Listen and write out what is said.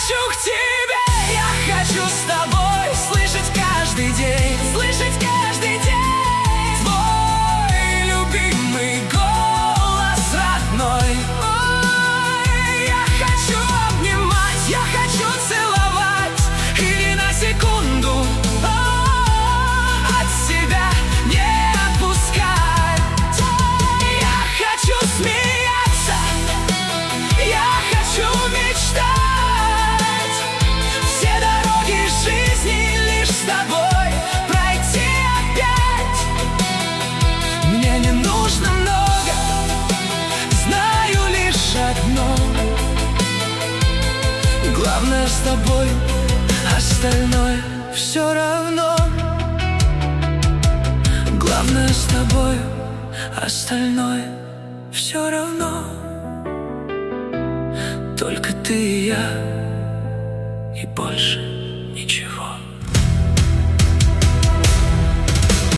хочу к тебе, я хочу с тобой слышать каждый день, слышать каждый день твой любимый голос родной. Ой, я хочу обнимать, я хочу целовать, и ни на секунду от себя не отпускать. Я хочу смеяться, я хочу мечтать. Все дороги жизни лишь с тобой пройти опять. Мне не нужно много, знаю лишь одно: главное с тобой, остальное все равно. Главное с тобой, остальное все равно. Только ты и я, и больше